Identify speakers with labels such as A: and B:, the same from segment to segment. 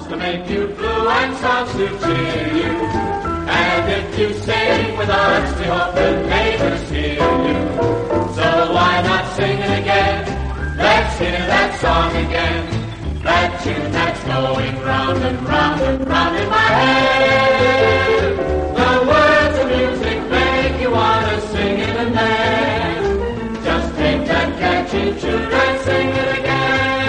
A: to make you blue and songs to cheer you. And if you sing with us, we hope the neighbors hear you. So why not sing it again? Let's hear that song again. That tune that's going round and round and round in my head. The words of music make you want to sing it and then just take that catchy tune and sing it again.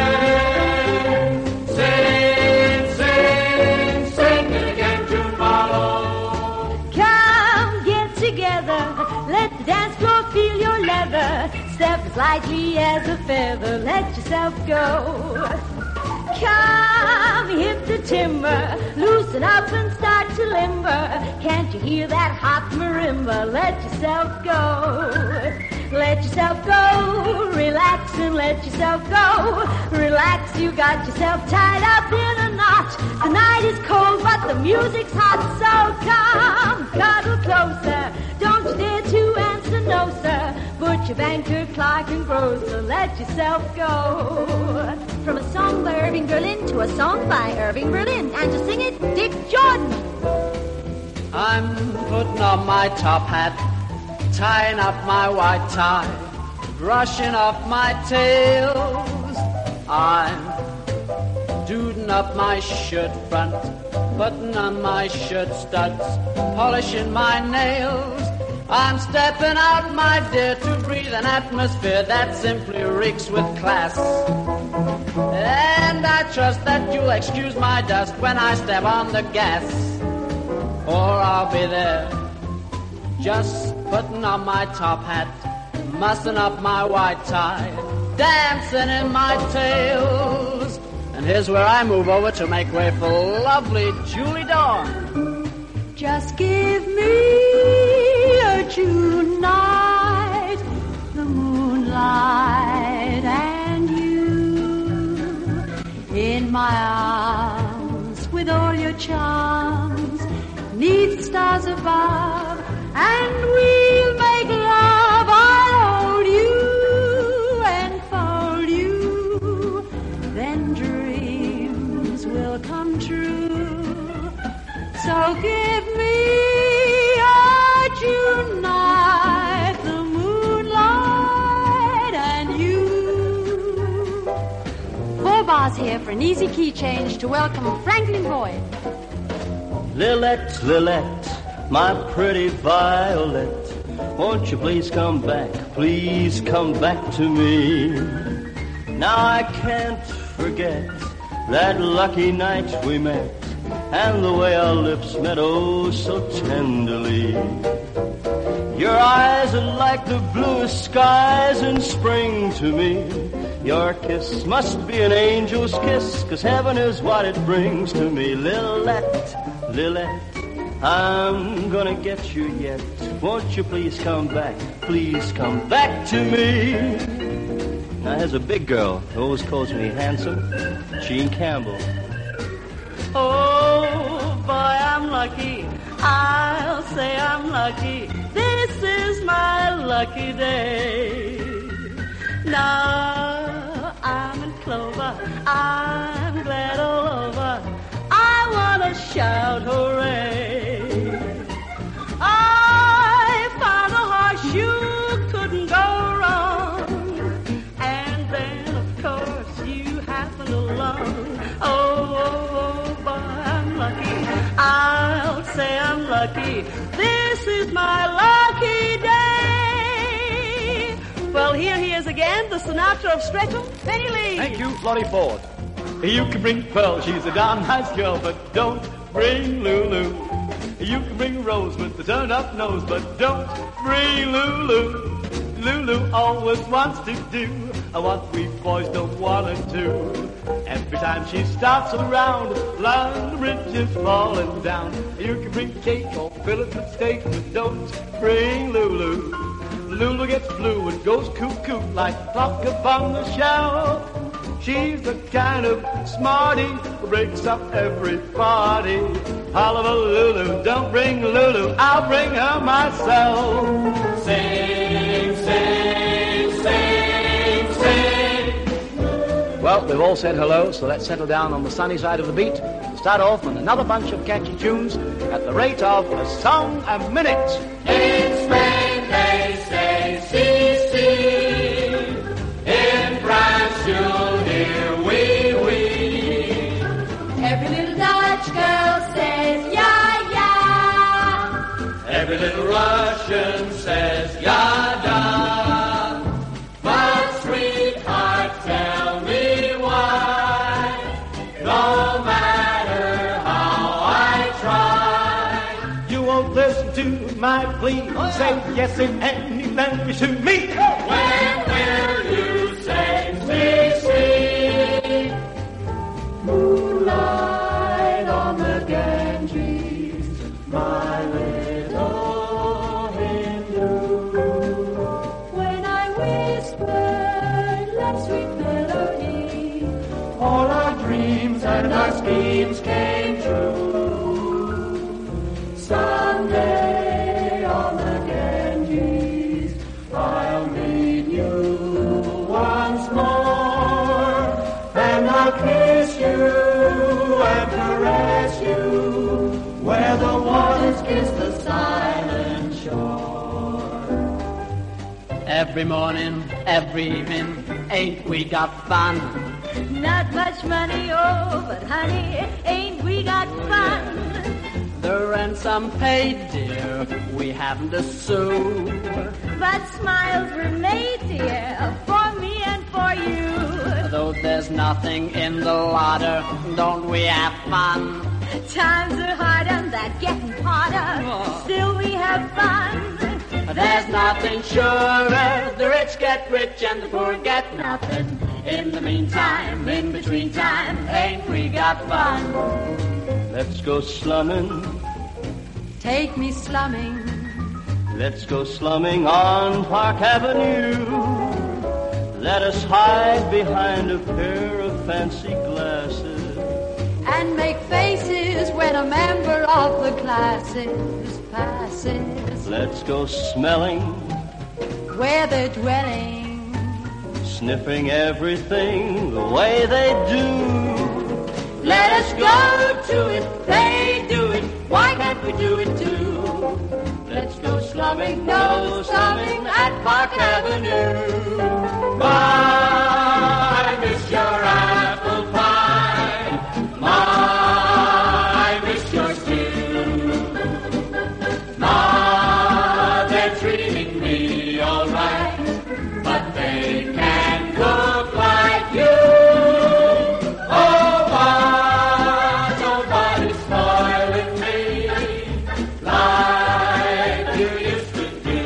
A: Sing, sing, sing it again tomorrow.
B: Come, get together, let the dance floor feel your leather. Step as lightly as a feather, let yourself go. Come, hit the timber, loosen up and start to limber. Can't you hear that hot marimba? Let yourself go. Let yourself go. Relax and let yourself go. Relax, you got yourself tied up in a knot. The night is cold, but the music's hot. So come, cuddle closer. Don't you dare to answer no, sir. Butcher, banker, clerk, and grocer, let yourself go. From a song by Irving Berlin to a song by Irving Berlin. And to sing it, Dick Jordan.
C: I'm putting on my top hat, tying up my white tie, brushing off my tails. I'm duding up my shirt front, putting on my shirt studs, polishing my nails. I'm stepping out, my dear, to breathe an atmosphere that simply reeks with class. And I trust that you'll excuse my dust when I step on the gas. Or I'll be there, just putting on my top hat, mussing up my white tie, dancing in my tails. And here's where I move over to make way for lovely Julie Dawn.
B: Just give me a June night, the moonlight and you in my arms with all your charms, 'neath the stars above, and we'll make love. I'll hold you and fold you, then dreams will come true. So give me a June night, the moonlight and you. 4 bars here for an easy key change to welcome Franklin Boyd.
D: Lilette, Lilette, my pretty violet, won't you please come back to me. Now I can't forget that lucky night we met, and the way our lips met, oh, so tenderly. Your eyes are like the bluest skies in spring to me. Your kiss must be an angel's kiss, 'cause heaven is what it brings to me. Lilette, Lilette, I'm gonna get you yet. Won't you please come back to me. Now here's a big girl who always calls me handsome, Jean Campbell.
C: Oh, boy, I'm lucky. I'll say I'm lucky. This is my lucky day. Now I'm in clover. I'm glad all over. I want to shout hooray. I found a horse you couldn't go wrong. And then, of course, you happened along. Oh, boy, I'm lucky. I'll say I'm lucky. This is my lucky day. Well, here he is again, the Sinatra of Streatham, Benny Lee.
E: Thank you, Florrie Ford. You can bring Pearl, she's a darn nice girl, but don't bring Lulu. You can bring Rose with the turn-up nose, but don't bring Lulu. Lulu always wants to do what we boys don't want to do. Every time she stops around, London Bridge is falling down. You can bring cake or fill it with steak, but don't bring Lulu. Lulu gets blue and goes cuckoo like a clock upon the shelf. She's the kind of smarty who breaks up every party. Holla Lulu, don't bring Lulu, I'll bring her myself.
A: Sing, sing, sing, sing.
E: Well, we've all said hello, so let's settle down on the sunny side of the beat. start off with another bunch of catchy tunes at the rate of a song a minute.
A: In Spain they say, si, si. In France you'll hear, oui, oui.
B: Every little Dutch girl says, yeah, yeah.
A: Every little Russian says, yada. But sweetheart, tell me why. No matter how I try.
E: You won't listen to my plea. Say yes in any language to me.
A: When will you say, see, see?
B: Moonlight on the Ganges, my little Hindu. When I whispered love sweet melody, all our dreams and our schemes came true. Someday on the Ganges, I'll meet you once more, and I'll kiss you and caress you where the waters kiss the silent shore.
C: Every morning, every evening, ain't we got fun?
B: Not much money, oh, but honey, ain't we got fun?
C: The rent's unpaid, dear, we haven't a sou.
B: But smiles were made, dear, for me and for you.
C: Though there's nothing in the larder, don't we have fun?
B: Times are hard and that getting harder, still we have fun.
C: There's nothing surer, the rich get rich and the poor get nothing. In the meantime, in between time, ain't we got fun?
D: Let's go slumming.
B: Take me slumming.
D: Let's go slumming on Park Avenue. Let us hide behind a pair of fancy glasses
B: And make faces when a member of the classes passes.
D: Let's go smelling,
B: Where they're dwelling.
D: sniffing everything the way they do.
B: Let us go to it, they do it, why can't we do it too? Let's go slumming, no slumming at Park Avenue.
A: I miss your apple pie. I miss your stew. They're treating me all right, but they can't cook like you. Oh, why nobody's spoiling me like you used to do.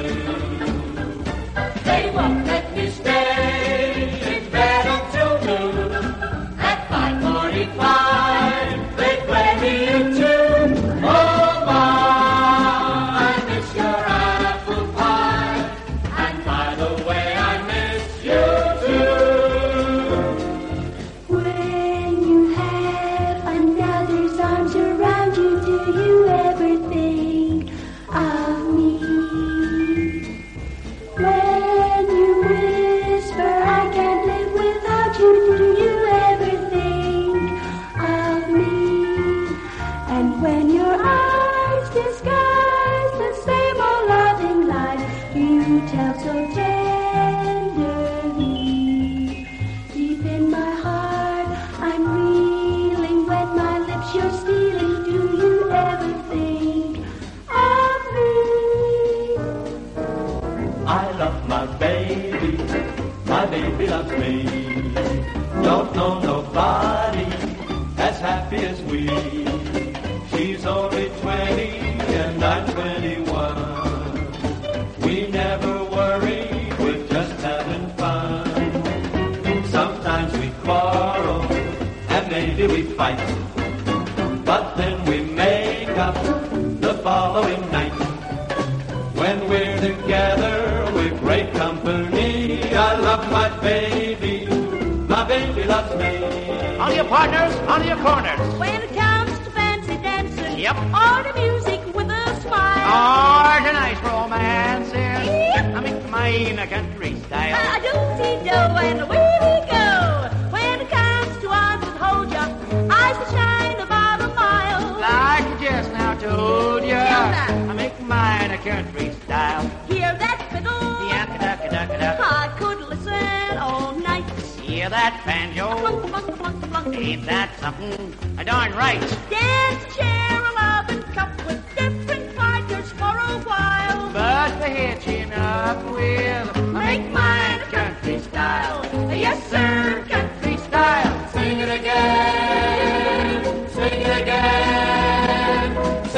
A: They won't let me stay in bed until noon. At 5:45, they play me a tune. Oh, my, I miss your apple pie. And by the way, I miss you too.
B: When you have another's arms around you, do you ever think of me? When you whisper, I can't live without you, do you ever think of me? And when your eyes disguise the same old loving lies, you tell so tenderly. Deep in my heart, I'm reeling when my lips you're stealing. Do you ever think of me?
F: I love my baby loves me. Don't know nobody as happy as we. She's only 20 and I'm 21. We never worry, we're just having fun. Sometimes we quarrel and maybe we fight, but then we make up the following night. When we're together, we're great company. I love my baby loves me.
E: On your partners, on your corners.
B: When it comes to fancy dancing,
E: Yep.
B: or the music with a smile,
E: Or tonight's romances. I make mine a country style.
B: I don't see dough and away we go. When it comes to arms that hold ya, eyes that shine above them
E: told ya.
B: that.
E: I make mine a country style.
B: Hear that fiddle?
E: Yakka-ducka-ducka-duck.
B: I could listen all night.
E: Hear that banjo?
B: Clunk, clunk, clunk, clunk.
E: Ain't that something? Darn right.
B: Dance, share a loving cup with different fighters for a while.
E: But the hitching up with make mine a country style. Yes, sir, country style.
A: Sing it again, sing it again,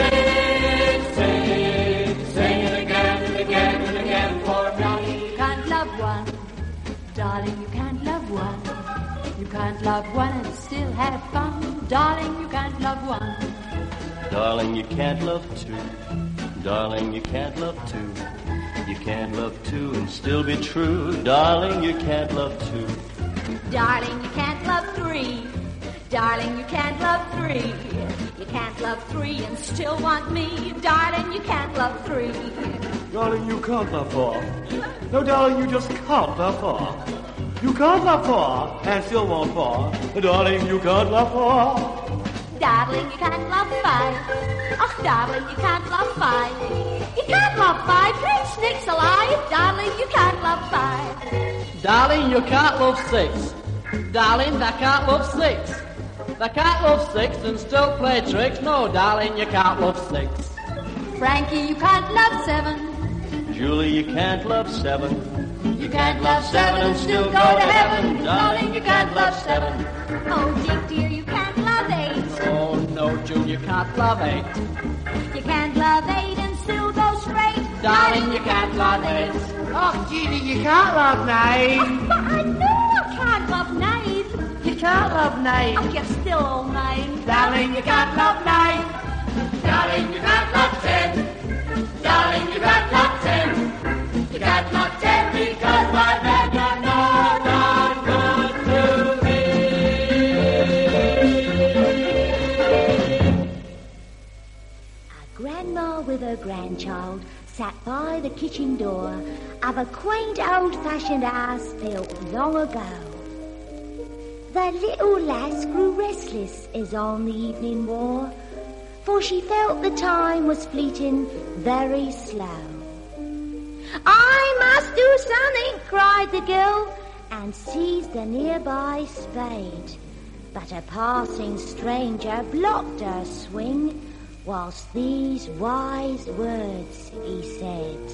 A: sing it again and again and again for me.
B: You can't love one, darling, you can't love one. You can't love one and still have fun. Darling, you can't love one.
D: Darling, you can't love two. Darling, you can't love two. You can't love two and still be true. Darling, you can't love two.
B: Darling, you can't love three. Darling, you can't love three. You can't love three and still want me. Darling, you can't love three.
F: Darling, you can't love four. No, darling, you just can't love four. You can't love four and still want four. Darling, you can't love four.
B: Darling, you can't love five. Oh, darling, you can't love five. You can't love five. Great snakes alive. Darling, you can't love five.
C: Darling, you can't love six. Darling, they can't love six. They can't love six and still play tricks. No, darling, you can't love six.
B: Frankie, you can't love seven.
D: Julie, you can't love seven.
B: You can't love seven and still go to heaven. Darling, you can't love seven. Oh, Dick, dear, you can't love eight.
C: Oh, no, June, you can't love eight.
B: You can't love eight and still go straight.
C: Darling, you can't love eight.
E: Oh, Judy, you can't love nine.
B: But I know I can't love nine.
E: You can't love nine.
B: Oh, you're still all nine.
E: Darling, you can't love nine.
A: Darling, you can't love 10. Darling, you can't love 10. You can't love 10 because my men are not good to me.
B: A grandma with her grandchild sat by the kitchen door of a quaint old-fashioned house built long ago. The little lass grew restless as on the evening wore, for she felt the time was fleeting very slow. I must do something, cried the girl, and seized a nearby spade. But a passing stranger blocked her swing, whilst these wise words he said.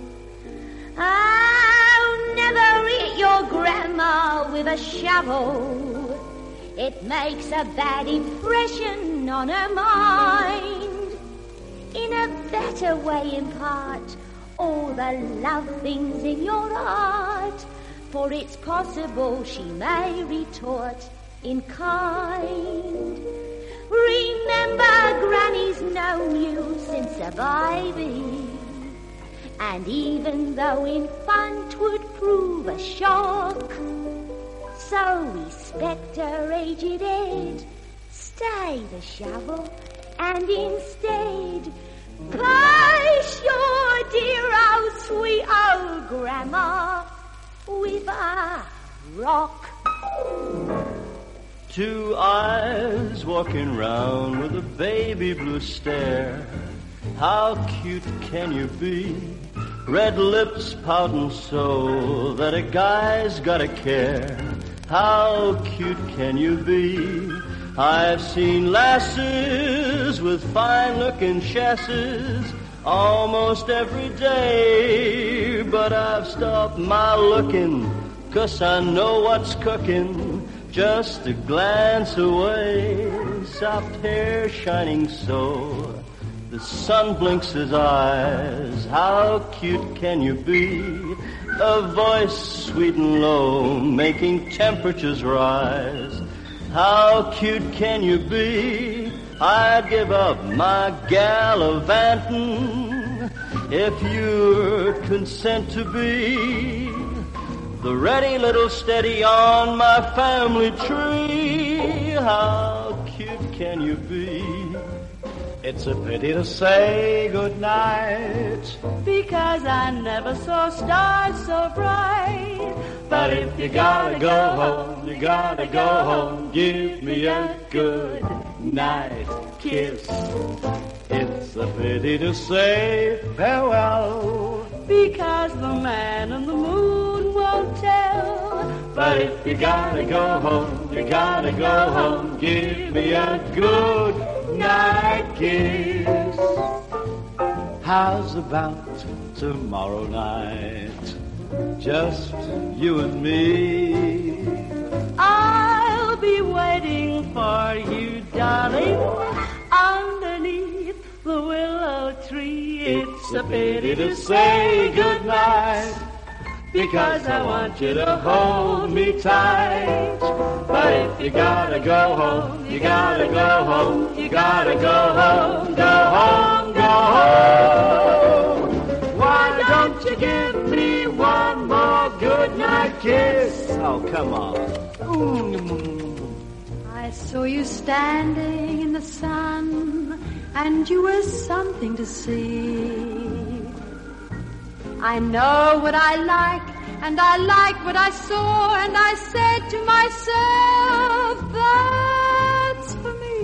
B: Oh, never hit your grandma with a shovel. It makes a bad impression on her mind. In a better way impart all the love things in your heart, for it's possible she may retort in kind. Remember, Granny's known you since a baby, and even though in fun 'twould prove a shock, so respect her aged head, stay the shovel, and instead place your dear old sweet old grandma with a rock.
D: Two eyes walking round with a baby blue stare. How cute can you be? Red lips pouting so that a guy's gotta care. How cute can you be? I've seen lasses with fine-looking chassis almost every day, but I've stopped my looking 'cause I know what's cooking just a glance away. Soft hair shining so the sun blinks his eyes. How cute can you be? A voice sweet and low, making temperatures rise. How cute can you be? I'd give up my gallivanting if you'd consent to be the ready little steady on my family tree. How cute can you be?
F: It's a pity to say goodnight,
C: because I never saw stars so bright.
F: but if you gotta go home, you gotta go home. Give me a good night kiss. It's a pity to say farewell,
C: Because the man in the moon won't tell.
F: but if you gotta go home, you gotta go home. Give me a good night kiss. How's about tomorrow night? Just you and me.
C: I'll be waiting for you, darling, underneath the willow tree.
F: It's a pity to say goodnight, because I want you to hold me tight. But if you gotta go home, you gotta go home, you gotta go home, go home, go home. Why don't you give me one more goodnight kiss? Oh, come on.
B: I saw you standing in the sun, and you were something to see. I know what I like, and I like what I saw, and I said to myself, that's for me.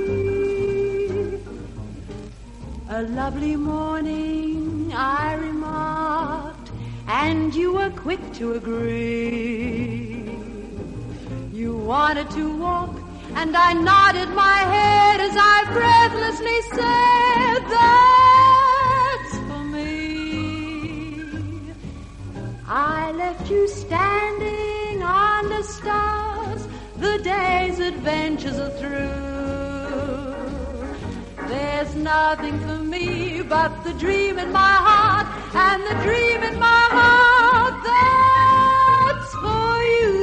B: A lovely morning, I remarked, and you were quick to agree. You wanted to walk, and I nodded my head as I breathlessly said, that's for me. I left you standing on the stars, the day's adventures are through. There's nothing for me but the dream in my heart, and the dream in my heart, that's for you.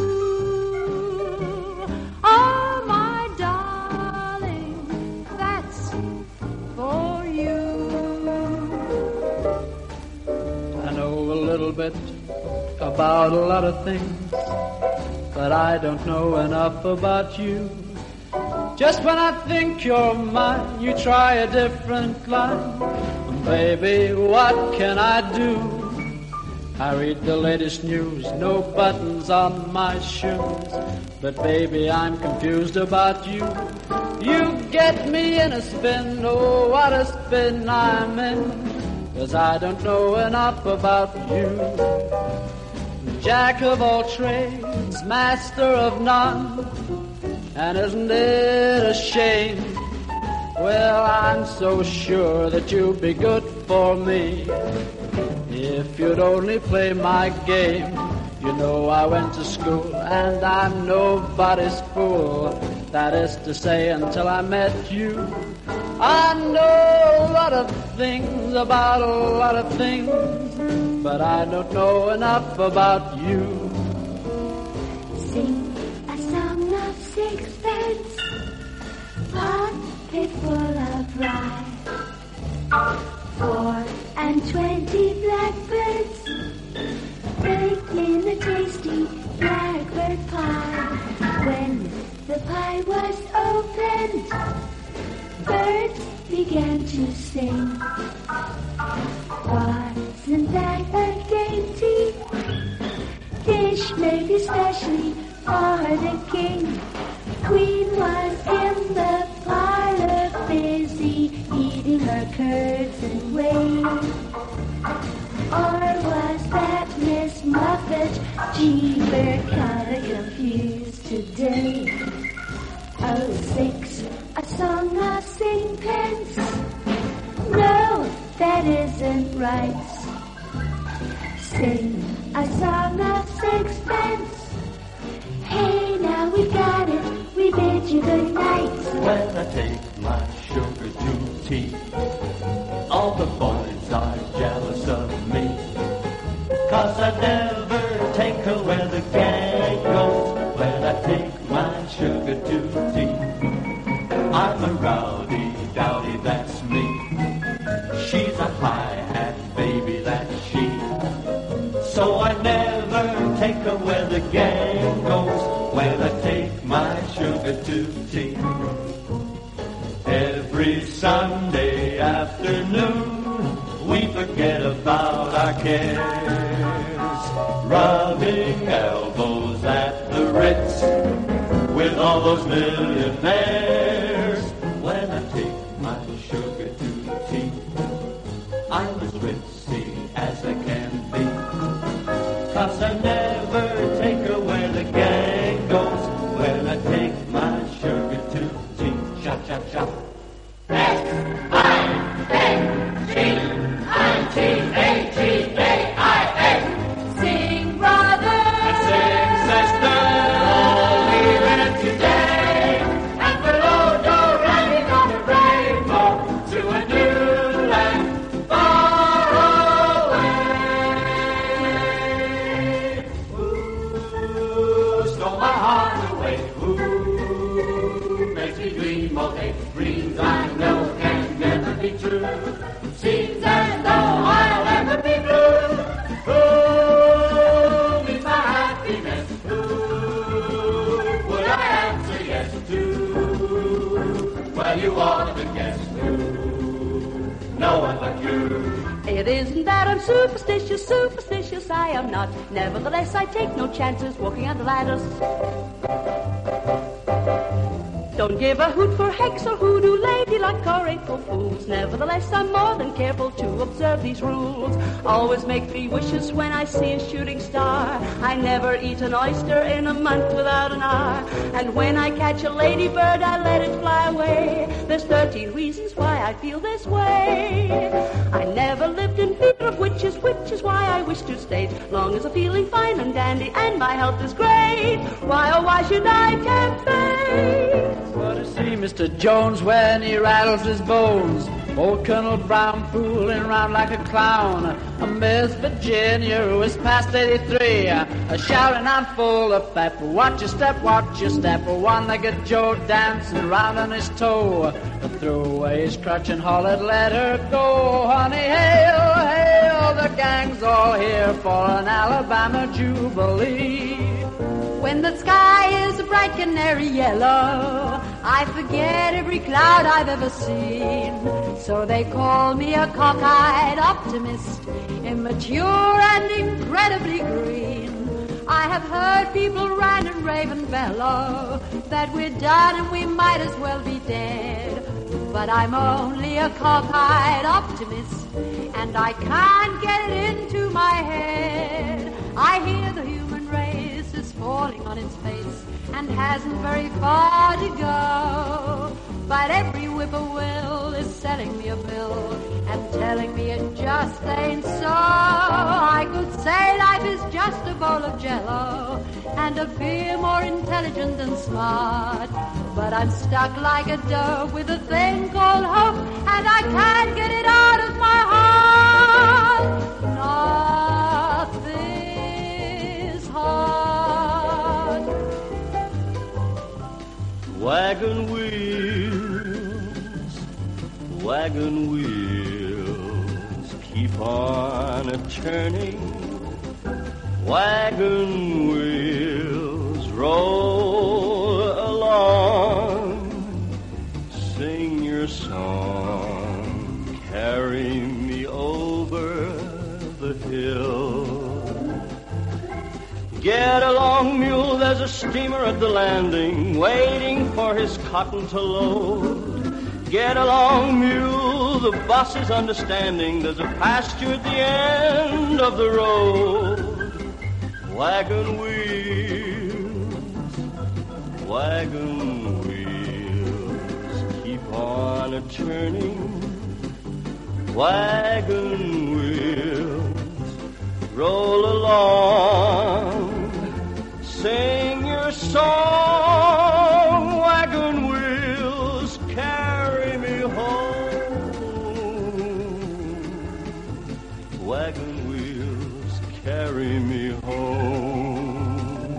B: Oh, my darling, that's for you.
C: I know a little bit about a lot of things, but I don't know enough about you. Just when I think you're mine, you try a different line. Baby, what can I do? I read the latest news, no buttons on my shoes. But baby, I'm confused about you. You get me in a spin, oh, what a spin I'm in. 'Cause I don't know enough about you. Jack of all trades, master of none. And isn't it a shame? Well, I'm so sure that you'd be good for me if you'd only play my game. You know I went to school and I'm nobody's fool. That is to say, until I met you. I know a lot of things about a lot of things, but I don't know enough about you.
B: Sing a song of sixpence, pocket full of rye. 24 blackbirds baked in a tasty blackbird pie. When the pie was opened, birds began to sing. Wasn't that a dainty dish made especially for the king? Queen was in the parlor busy eating her curds and whey. Or was that Miss Muffet? Gee, we're kinda confused today. Oh, 6, a song of sixpence. No, that isn't right. Sing a song of sixpence. Hey, now we got it, we bid you good night.
D: When I take my sugar to tea, all the boys are jealous of me. 'Cause I never take her where the gang goes. When I take my sugar to tea, I'm a rowdy dowdy, that's me. She's a hi-hat baby, that's she. So I never take her where the gang goes. When I take my sugar to tea, every
F: every Sunday afternoon we forget about our cares, rubbing elbows at the Ritz with all those millionaires. When I take my sugar to tea, I'm as ritzy as I can be, 'cause I never take her where the gang goes. When I take my sugar to tea, shop, shop, shop.
B: S-I-N-G-I-T-A-T-A-I-N. Sing, brother.
F: And sing, sister.
B: All we live today.
F: And below you're riding on a rainbow to a new land far away. Ooh, stole my heart away. Ooh, makes me dream all day. Dreams I know can never be true. Seems as though I'll never be blue. Ooh, means my happiness. Ooh, would I answer yes to? Well, you ought to guess who. No one but you.
B: It isn't that I'm superstitious, superstitious I am not. Nevertheless, I take no chances walking on the ladders. Don't give a hoot for hex or hoodoo, lady luck or April fools. Nevertheless, I'm more than careful to observe these rules. Always make 3 wishes when I see a shooting star. I never eat an oyster in a month without an hour. And when I catch a ladybird, I let it fly away. There's 13 reasons why I feel this way. I never lived in fear of witches, which is why I wish to stay. Long as I'm feeling fine and dandy and my health is great. Why, oh, why should I campaign?
C: What to see Mr. Jones when he rattles his bones. Old Colonel Brown fooling around like a clown. A Miss Virginia who is past 83, shouting I'm full of pep. Watch your step, watch your step. One-legged Joe dancing around on his toe. Threw away his crutch and hollered, let her go. Honey, hail, hail, the gang's all here for an Alabama Jubilee.
B: When the sky is a bright canary yellow, I forget every cloud I've ever seen. So they call me a cockeyed optimist, immature and incredibly green. I have heard people rant and rave and bellow that we're done and we might as well be dead. But I'm only a cockeyed optimist, and I can't get it into my head. I hear the human race is falling on its face and hasn't very far to go. But every whippoorwill is selling me a bill and telling me it just ain't so. I could say life is just a bowl of jello and a beer more intelligent than smart. But I'm stuck like a dove with a thing called hope, and I can't get it out of my heart. Nothing's hard.
D: Wagon wheels, keep on a-turning. Wagon wheels, roll along. Sing your song, carry me over the hill. Get along, mule, there's a steamer at the landing, waiting for his cotton to load. Get along, mule, the boss is understanding, there's a pasture at the end of the road. Wagon wheels, keep on a-turning. Wagon wheels, roll along. Sing your song, wagon wheels, carry me home. Wagon wheels, carry me home.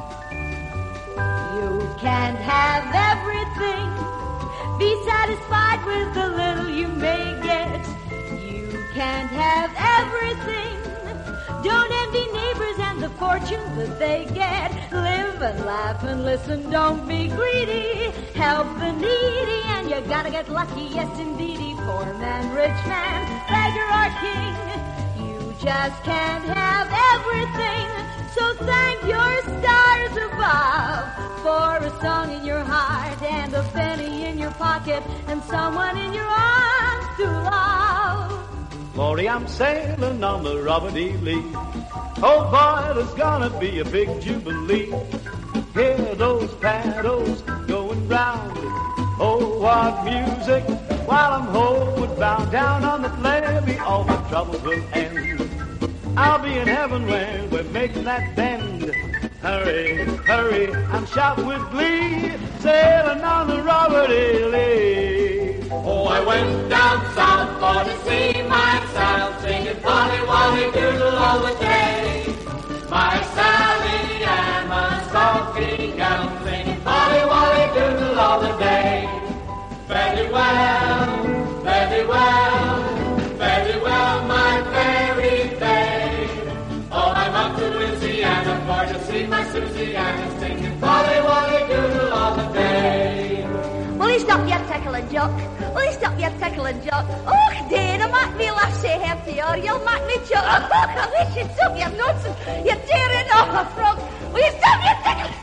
B: You can't have everything. Be satisfied with the little you may get. You can't have everything. Don't envy neighbors and the fortune that they get. Live and laugh and listen, don't be greedy. Help the needy and you gotta get lucky, yes indeedy. Poor man, rich man, beggar or king, you just can't have everything. So thank your stars above for a song in your heart and a penny in your pocket and someone in your arms to love.
E: Lordy, I'm sailing on the Robert E. Lee. Oh boy, there's gonna be a big jubilee. Hear those paddles going round. Oh, what music while I'm homeward bound. Down on the levee, all my troubles will end. I'll be in heaven when we're making that bend. Hurry, hurry, I'm shouting with glee, sailing on the Robert E. Lee.
A: Oh, I went down south for to see myself, singing Polly Wolly Doodle all the day. My Sally and my sulky gal, singing Polly Wolly Doodle all the day. Very well, very well, very well, my fairy babe. Oh, I'm up to Louisiana for to see my Susiana, singing Polly Wolly Doodle all the day.
G: Will you stop your tickling jock? Will you stop your tickling jock? Oh, Dana, make me laugh, say hefty, or you'll make me choke. Oh, I wish you'd stop your nonsense. You're tearing off a frog. Will you stop your tickling?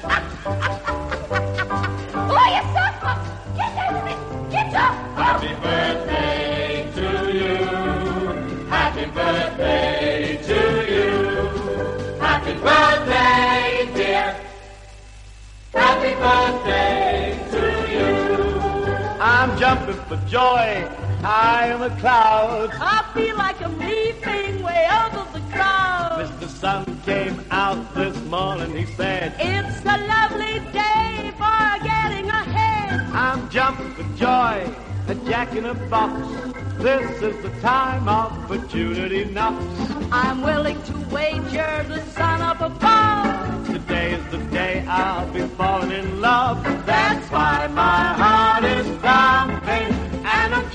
G: Oh, you son. Get out of it. Get up.
A: Happy birthday to you. Happy birthday to you. Happy birthday, dear. Happy birthday to you.
E: I'm jumping for joy high in the clouds.
B: I feel like I'm leaping way over the crowd.
E: Mr. Sun came out this morning, he said,
B: It's a lovely day for getting ahead.
E: I'm jumping for joy, a jack in a box. This is the time opportunity knocks.
B: I'm willing to wager the sun up above.
E: Today is the day I'll be falling in love. That's why my heart is pumping and I'm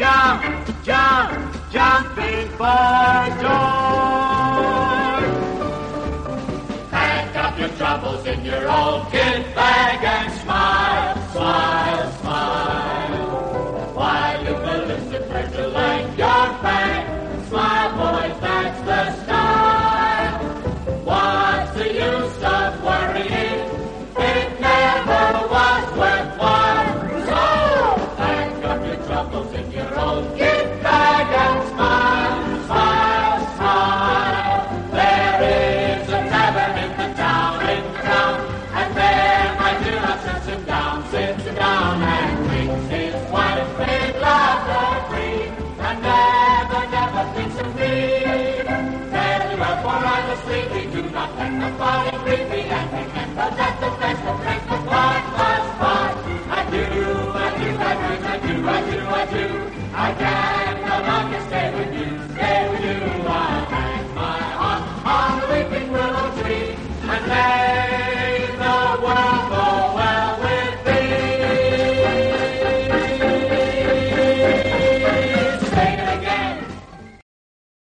E: jumping for joy.
A: Pack up your troubles in your old kit bag and smile, smile, smile. While you ballistic pleasure like your bag, smile boys, that's the style. What's the use of worrying? It never was worthwhile. So pack up your troubles in your old kit bag and smile, smile, smile. There is a tavern in the town, and there my dear sits him down and drinks his wine, made laughter free, and never thinks of me. Very well, for I'm asleep, we do not let the folly creepy, and remember that the best of friends was part. Adieu, adieu, adieu, adieu, adieu, adieu, I can't